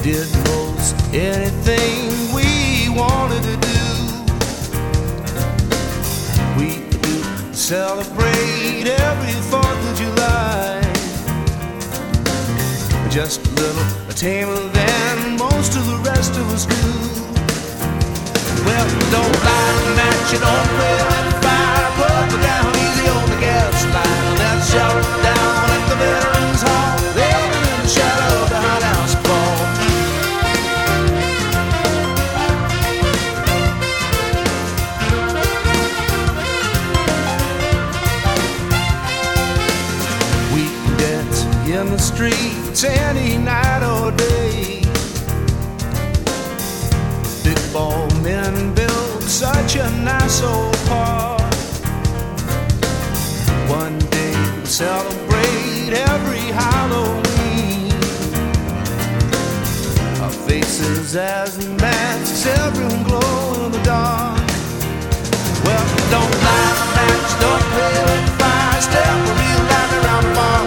did most anything we wanted to do. We do celebrate every 4th of July, just a little tamer than most of the rest of us do. Well, don't light a match, you don't play with the fire, put it down easy on the gas line, and let's shout it down at the Veterans Hall, there in the shadow of the hot house ball. We can dance in the streets any night or day. Big ball men build such a nice old park. One day we'll celebrate every Halloween. Our faces as masks, everyone glow in the dark. Well, don't light a match, don't play with fire, step a real light around the bar.